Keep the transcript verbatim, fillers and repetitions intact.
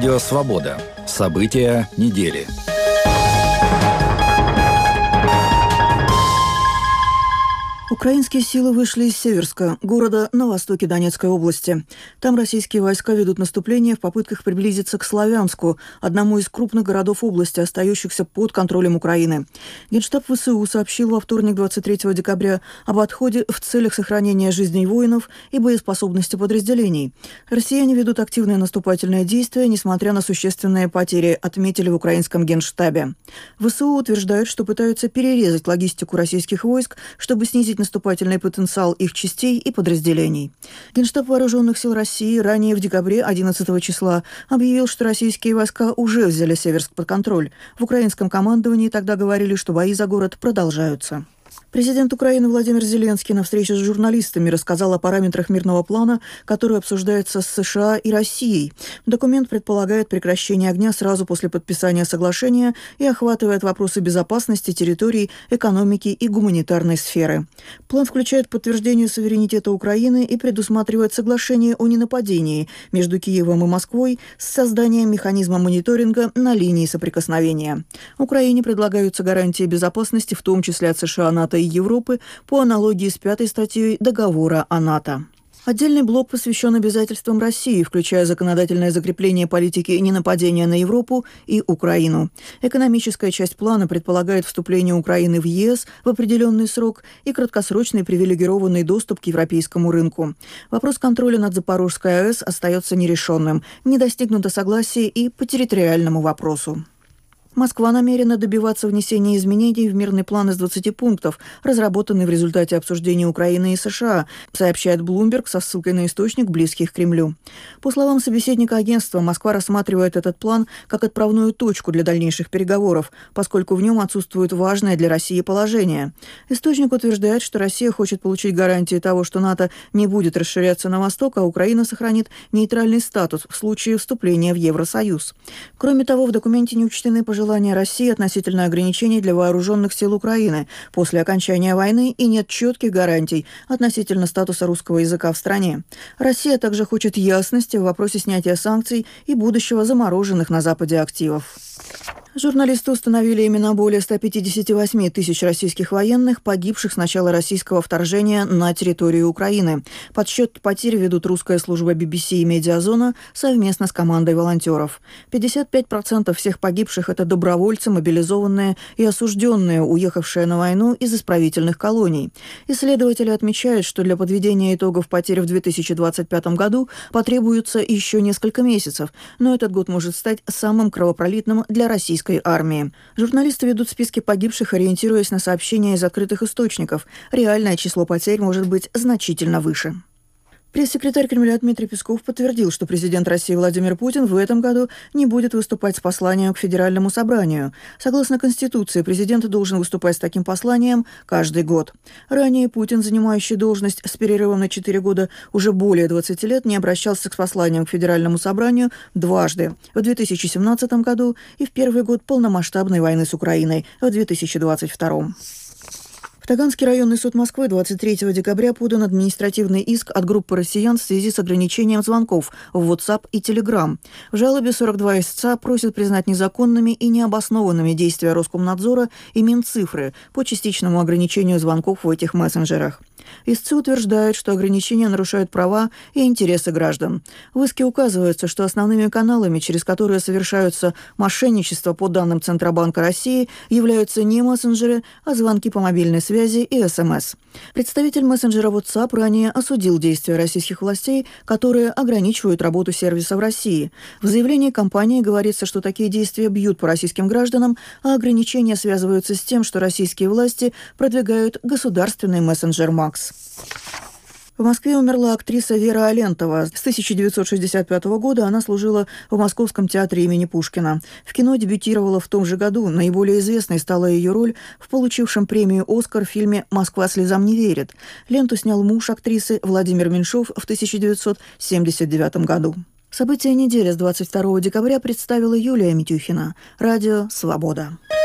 Радио «Свобода». События недели. Украинские силы вышли из Северска, города на востоке Донецкой области. Там российские войска ведут наступление в попытках приблизиться к Славянску, одному из крупных городов области, остающихся под контролем Украины. Генштаб ВСУ сообщил во вторник, двадцать третьего декабря, об отходе в целях сохранения жизней воинов и боеспособности подразделений. Россияне ведут активные наступательные действия, несмотря на существенные потери, отметили в украинском Генштабе. ВСУ утверждают, что пытаются перерезать логистику российских войск, чтобы снизить наступательный потенциал их частей и подразделений. Генштаб Вооруженных сил России ранее в декабре одиннадцатого числа объявил, что российские войска уже взяли Северск под контроль. В украинском командовании тогда говорили, что бои за город продолжаются. Президент Украины Владимир Зеленский на встрече с журналистами рассказал о параметрах мирного плана, который обсуждается с США и Россией. Документ предполагает прекращение огня сразу после подписания соглашения и охватывает вопросы безопасности территорий, экономики и гуманитарной сферы. План включает подтверждение суверенитета Украины и предусматривает соглашение о ненападении между Киевом и Москвой с созданием механизма мониторинга на линии соприкосновения. Украине предлагаются гарантии безопасности, в том числе от США, НАТО и Европы, по аналогии с пятой статьей договора о НАТО. Отдельный блок посвящен обязательствам России, включая законодательное закрепление политики ненападения на Европу и Украину. Экономическая часть плана предполагает вступление Украины в ЕС в определенный срок и краткосрочный привилегированный доступ к европейскому рынку. Вопрос контроля над Запорожской АЭС остается нерешенным. Не достигнуто согласия и по территориальному вопросу. Москва намерена добиваться внесения изменений в мирный план из двадцати пунктов, разработанный в результате обсуждения Украины и США, сообщает Bloomberg со ссылкой на источник, близких к Кремлю. По словам собеседника агентства, Москва рассматривает этот план как отправную точку для дальнейших переговоров, поскольку в нем отсутствует важное для России положение. Источник утверждает, что Россия хочет получить гарантии того, что НАТО не будет расширяться на восток, а Украина сохранит нейтральный статус в случае вступления в Евросоюз. Кроме того, в документе не учтены пожелания желание России относительно ограничений для вооруженных сил Украины после окончания войны и нет четких гарантий относительно статуса русского языка в стране. Россия также хочет ясности в вопросе снятия санкций и будущего замороженных на Западе активов. Журналисты установили имена более ста пятидесяти восьми тысяч российских военных, погибших с начала российского вторжения на территорию Украины. Подсчет потерь ведут русская служба би би си и Медиазона совместно с командой волонтеров. пятьдесят пять процентов всех погибших – это добровольцы, мобилизованные и осужденные, уехавшие на войну из исправительных колоний. Исследователи отмечают, что для подведения итогов потерь в две тысячи двадцать пятом году потребуется еще несколько месяцев, но этот год может стать самым кровопролитным для российской армии. Журналисты ведут списки погибших, ориентируясь на сообщения из открытых источников. Реальное число потерь может быть значительно выше. Пресс-секретарь Кремля Дмитрий Песков подтвердил, что президент России Владимир Путин в этом году не будет выступать с посланием к Федеральному собранию. Согласно Конституции, президент должен выступать с таким посланием каждый год. Ранее Путин, занимающий должность с перерывом на четыре года, уже более двадцати лет не обращался с посланием к Федеральному собранию дважды – в две тысячи семнадцатом году и в первый год полномасштабной войны с Украиной в две тысячи двадцать втором. В Таганский районный суд Москвы двадцать третьего декабря подан административный иск от группы россиян в связи с ограничением звонков в WhatsApp и Telegram. В жалобе сорок два истца просят признать незаконными и необоснованными действия Роскомнадзора и Минцифры по частичному ограничению звонков в этих мессенджерах. Истцы утверждают, что ограничения нарушают права и интересы граждан. В иске указывается, что основными каналами, через которые совершаются мошенничества по данным Центробанка России, являются не мессенджеры, а звонки по мобильной связи и СМС. Представитель мессенджера WhatsApp ранее осудил действия российских властей, которые ограничивают работу сервиса в России. В заявлении компании говорится, что такие действия бьют по российским гражданам, а ограничения связываются с тем, что российские власти продвигают государственный мессенджер Макс. В Москве умерла актриса Вера Алентова. С тысяча девятьсот шестьдесят пятого года она служила в Московском театре имени Пушкина. В кино дебютировала в том же году. Наиболее известной стала ее роль в получившем премию «Оскар» в фильме «Москва слезам не верит». Ленту снял муж актрисы Владимир Меньшов в тысяча девятьсот семьдесят девятом году. События недели с двадцать второго декабря представила Юлия Митюхина. Радио «Свобода».